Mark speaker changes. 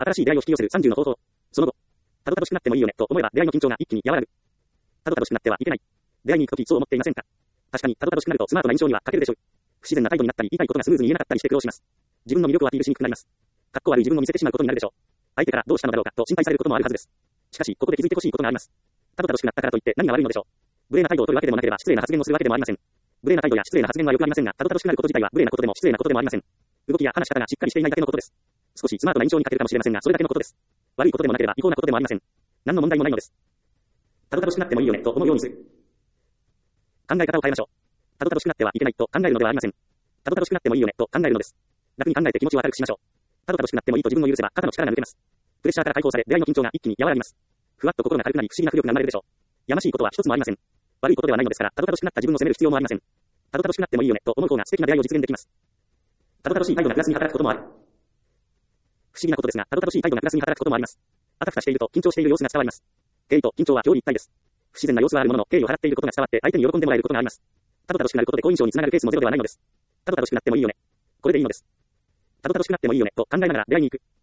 Speaker 1: 新しい出会いを引き寄せる30の方法。その後、たどたどしくなってもいいよね、と思えば出会いの緊張が一気に和らぐ。たどたどしくなってはいけない。出会いに行くときそう思っていませんか？確かにたどたどしくなるとスマートな印象には欠けるでしょう。不自然な態度になったり、言いたいことがスムーズに言えなかったりして苦労します。自分の魅力をアピールしにくくなります。かっこ悪い自分を見せてしまうことになるでしょう。相手からどうしたのだろうかと心配されることもあるはずです。しかし、ここで気づいてほしいことがあります。たどたどしくなったからといって何が悪いのでしょう。無礼な態度を取るわけでもなければ失礼な発言をするわけでもありません。無礼な態度や失礼な発言はよくありませんが、たどたどしくなること自体は無礼なことでも失礼なことでもありません。動きや話し方がしっかりしていないだけのことです。少しスマートな印象に欠けるかもしれませんが、それだけのことです。悪いことでもなければ違法なことでもありません。何の問題もないのです。たどたどしくなってもいいよねと思うようにする。考え方を変えましょう。たどたどしくなってはいけないと考えるのではありません。たどたどしくなってもいいよねと考えるのです。楽に考えて気持ちを明るくしましょう。たどたどしくなってもいいと自分を許せば肩の力が抜けます。プレッシャーから解放され出会いの緊張が一気に和らぎます。ふわっと心が軽くなり不思議な浮力が生まれるでしょう。やましいことは一つもありません。悪いことではないのですから、たどたどしくなった自分を責める必要もありません。たどたどしくなってもいいよねと思う方が素敵な出会いを実現できます。たどたどしい態度がプラスに働くこともある。不思議なことですが、たどたどしい態度がプラスに働くこともあります。あたふたしていると緊張している様子が伝わります。敬意と緊張は表裏一体です。不自然な様子はあるものの、敬意を払っていることが伝わって相手に喜んでもらえることがあります。たどたどしくなることで好印象につながるケースもゼロではないのです。たどたどしくなってもいいよね。これでいいのです。たどたどしくなってもいいよねと考えながら出会いに行く。